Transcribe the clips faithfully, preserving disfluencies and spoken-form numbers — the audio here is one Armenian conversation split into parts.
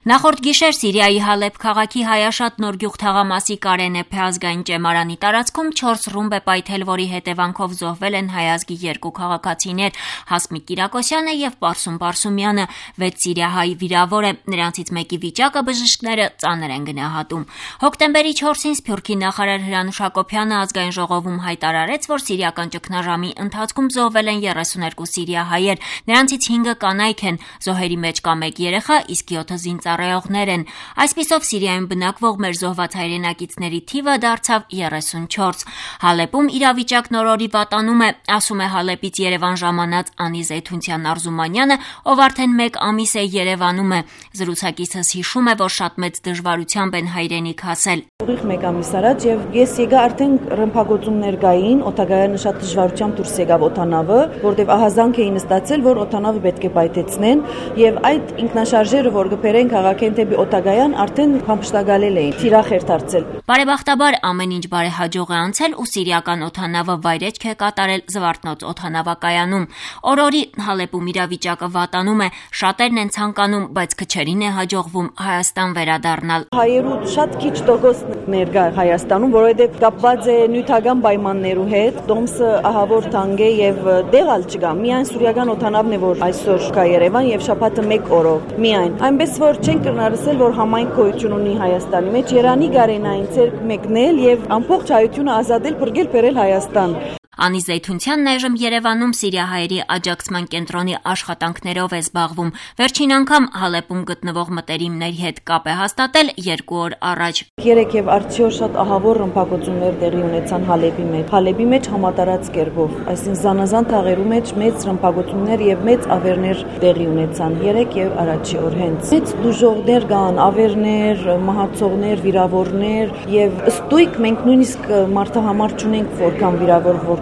Նախորդ գիշեր Սիրիայի Հալեբ քաղաքի հայաշատ Նորգյուղ թաղամասի Կարենեփե ազգային ճեմարանի տարածքում չորս ռումբ է պայթել, որի հետևանքով զոհվել են հայ ազգի երկու քաղաքացիներ՝ Հասմիկ Կիրակոսյանը եւ Պարսում Պարսումյանը, վեց սիրիահայ վիրավոր է, նրանցից մեկի վիճակը բժիշկները ծանր են գնահատում։ Հոկտեմբերի չորսին Սփյուռքի նախարար Հրանուշ Հակոբյանը ազգային ժողովում հայտարարեց, որ սիրիական ճգնաժամի ընթացքում զոհվել են երեսուներկու սիրիահայեր, նրանցից հինգը կանայք են, զոհերի մեջ կա մեկ երեխա, իսկ յոթը զինծառայողներ են։ Այսպիսով Սիրիայում բնակվող մեր զոհված հայրենակիցների թիվը դարձավ երեսունչորս։ Հալեպում իրավիճակն օրորի վատանում է, ասում է Հալեպից Երևան ժամանած Անի Զեյթունցյան Արզումանյանը, ով արդեն մեկ ամիս է Երևանում է։ Զրուցակիցս հիշում է, որ շատ մեծ դժվարությամբ են հայրենիք հասել։ Ուղիղ մեկ ամիս առաջ եւ ես եկա արդեն ռմբակոծումներ կային, օթագայանը շատ դժվարությամբ դուրս եկավ օթանավը, որտեղ ահազանգ էին ստացել, որ օթանավը պետք է պայթեցնեն եւ այդ ինքնաշարժերը, որ գբերեն քաղաքեն դեպի օթագայան, արդեն փամփշտակալել էին, թիրախ էր դարձել։ Բարեբախտաբար ամեն ինչ բարեհաջող է անցել ու սիրիական օթանավը վայրեջք է կատարել Զվարթնոց օթանավակայանում։ Օրորի Հալեպում իրավիճակը վատանում է, շատերն են ցանկանում, բայց քչերին է հաջողվում Հայաստան վերադառնալ։ Հայերու շատ քիչ տոկոս ներկա Հայաստանում, որովհետև կապված է նյութական պայմաններու հետ, Տոմսը ահավոր թանկ է եւ դեղալ չկա։ Միայն սուրիական օթանավն է, որ այսօր կա Երևան եւ շաբաթը մեկ օրով։ Միայն այնպես որ չեն կրնարսել, որ համայն գոյություն ունի Հայաստանի մեջ, Երանի գարենային ցերկ մեկնել եւ ամբողջ հայությունը ազատել, բրգել բերել Հայաստան։ Անի Զեյթունցյանն այժմ Երևանում սիրիահայերի աջակցման կենտրոնի աշխատանքներով է զբաղվում։ Վերջին անգամ Հալեպում գտնվող մտերիմների հետ կապ է հաստատել երկու օր առաջ։ Երեք եւ արդյոք շատ ահավոր ռմբակոծումներ տեղի ունեցան Հալեպի մեջ։ Հալեպի մեջ համատարած կերպով, այսինքն զանազան թաղերու մեջ մեծ ռմբակոծումներ եւ մեծ ավերներ տեղի ունեցան երեք եւ առաջի օր հենց։ Մեծ դժողներ կան, ավերներ, մահացողներ, վիրավորներ եւ ստույգ մենք նույնիսկ մարդահամար չունենք, որքան վիրավոր որ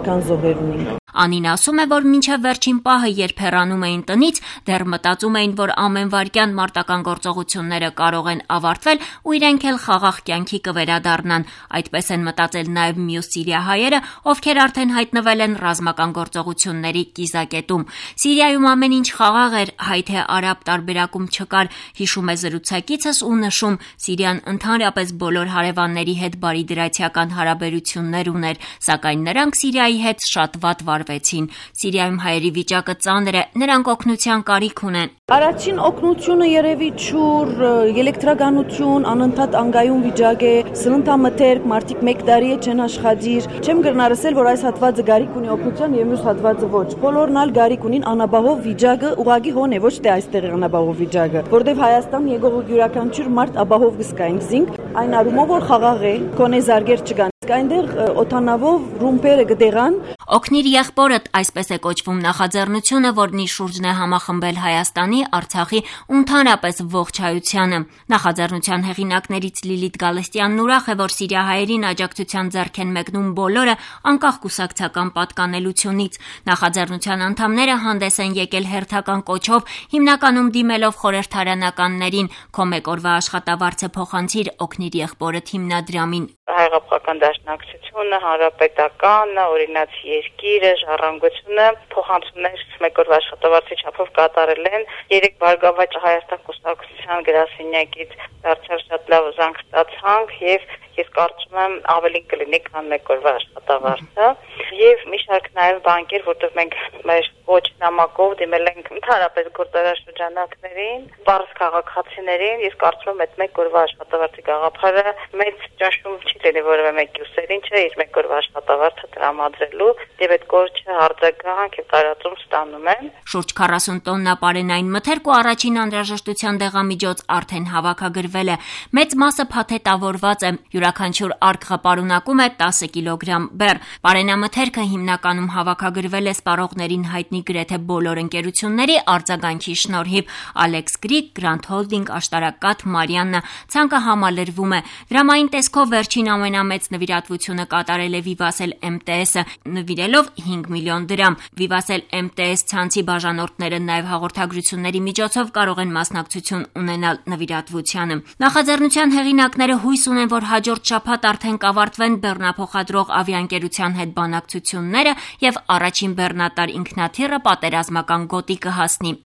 Անին ասում է, որ մինչև վերջին պահը, երբ հեռանում էին տնից, դեռ մտածում էին, որ ամեն վայրկյան մարտական գործողությունները կարող են ավարտվել ու իրենք էլ խաղաղ կյանքի կվերադառնան։ Այդպես են մտածել նաև մյուս սիրիահայերը, ովքեր արդեն հայտնվել են ռազմական գործողությունների կիզակետում։ Սիրիայում ամեն ինչ խաղաղ էր, հայ թե արաբ տարբերակում չկար, հիշում է զրուցակիցս ու նշում, Սիրիան ընդհանրապես բոլոր հարևանների հետ բարիդրացիական հարաբերություններ ուներ, սակայն նրանք Սիրիայի հետ շատ վատ վարվեցին։ Սիրիայում հայերի վիճակը ծանր է, նրանք օգնության կարիք ունեն։ Առաջին օգնությունը երևի ջուր, էլեկտրականություն, անընդհատ անգայուն վիճակ է, սննդամթերք, մարդիկ մեկ տարի է չեն աշխատիր։ Չեմ կրնարսել, որ այս հատվածը գարիք ունի օգնության եւ մյուս հատվածը ոչ։ Բոլորն ալ գարիք ունին անաբահով վիճակը, ուղղակի հոն է, ոչ թե այստեղ անաբահով վիճակը, որտեղ Հայաստան եկող յուրաքանչյուր մարդ ապահով կսկային զինք, այն առումով որ խաղաղ է, կոնե զարգեր չկան։ Այնտեղ օթանավով ռումբերը գտեղան։ Օգնիր եղբորդ, այսպես է կոչվում նախաձեռնությունը, որն իր շուրջն է համախմբել Հայաստանի, Արցախի ու ընդհանրապես ողջ հայությանը։ Նախաձեռնության հեղինակներից Լիլիթ Գալստյանն ուրախ է, որ սիրիահայերին աջակցության ձեռք են մեկնում բոլորը, անկախ կուսակցական պատկանելությունից։ Նախաձեռնության անդամները հանդես են եկել հերթական կոչով, հիմնականում դիմելով խորհրդարանականներին։ Քո մեկ օրվա աշխատավարձը փոխանցիր օգնիր եղբորդ հիմնադրամին։ Հայրապետական դաշնակցությունը, հանրապետականը, օրինաց երկիրը, ժառանգությունը փոխանցումներ մեկ օրվա աշխատավարձի չափով կատարել են։ Երեք Բարգավաճ Հայաստան կուսակցության գրասենյակից դարձյալ շատ լավ զանգ ստացանք եւ ես կարծում եմ ավելի կլինի քան մեկ օրվա աշխատավարձը եւ մի շարք նաեւ բանկեր, որտեղ մենք մեր ոչ նամակով դիմել ենք ընդհանրապես գործարաշրջանակներին, բարձ քաղաքացիներին, ես կարծում եմ այդ մեկ օրվա աշխատավարձի գաղափարը մեծ ճնշում չի լինի որևէ մեկի ուսերին, չէ, իր մեկ օրվա աշխատավարձը տրամադրելու եւ այդ կորչը արձագանք եւ տարածում ստանում են։ Շուրջ քառասուն տոննա պարենային մթերք ու առաջին անհրաժեշտության դեղամիջոց արդեն հավաքագրվել է։ Մեծ մասը փաթեթավորված է, յուրաքանչյուր արկղը պարունակում է տասը կիլոգրամ բեռ։ Պարենամթերքը հիմնականում հավաքագրվել է սպառողներին հայտնի գրեթե բոլոր ընկերությունների արձագանքի շնորհիվ։ Alex Greek, Grand Holding, Աշտարակատ, Մարիաննա, ցանկը համալրվում է։ Դրամային տեսքով վերջին ամենամեծ նվիրատվությունը կատարել է Vivace M T S-ը, նվիրելով հինգ միլիոն դրամ։ Vivace M T S ցանցի բաժանորդները նաև հաղորդագրությունների միջոցով կարող են մասնակցություն ունենալ նվիրատվությանը։ Նախաձեռնության հեղինակները հույս ունեն, որ հաջորդ շաբաթ արդեն կավարտվեն բեռնափոխադրող ավիաընկերության հետ բանակցությունները եւ առաջին բեռնատար ինքնաթիռը պատերազմական գոտի կհասնի։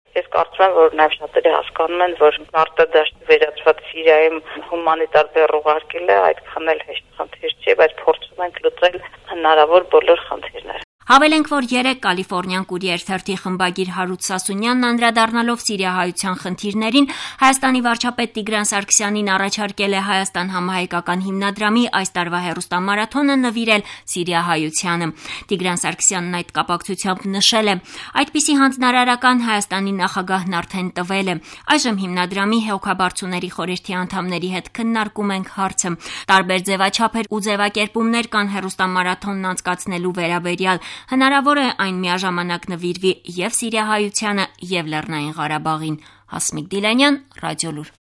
Ես կարծում եմ, որ նաև շատերը հասկանում են, որ մարտադաշտի վերածված Սիրիայում հումանիտար բեռ ուղարկելը այդքան էլ հեշտ խնդիր չէ, բայց փորձում ենք լուծել հնարավոր բոլոր խնդիրները։ Հավելենք, որ երեկ Կալիֆոռնիան Կուրիեր թերթի խմբագիր Հարութ Սասունյանն անդրադառնալով սիրիահայության խնդիրներին Հայաստանի վարչապետ Տիգրան Սարգսյանին առաջարկել է Հայաստան համահայկական հիմնադրամի այս տարվա հեռուստամարաթոնը նվիրել սիրիահայությանը։ Տիգրան Սարգսյանն այդ կապակցությամբ նշել է. «Այդպիսի հանձնարարական Հայաստանի նախագահն արդեն տվել է։ Այժմ հիմնադրամի հոգաբարձուների խորհրդի անդամների հետ քննարկում ենք հարցը։ Տարբեր ձևաչափեր ու ձևակերպումներ կան հեռուստամարաթոնն անցկացնելու վերաբերյալ։ Հնարավոր է այն միաժամանակ նվիրվի և սիրիահայությանը, և Լեռնային Ղարաբաղին»։ Հասմիկ Դիլանյան, Ռադիոլուր։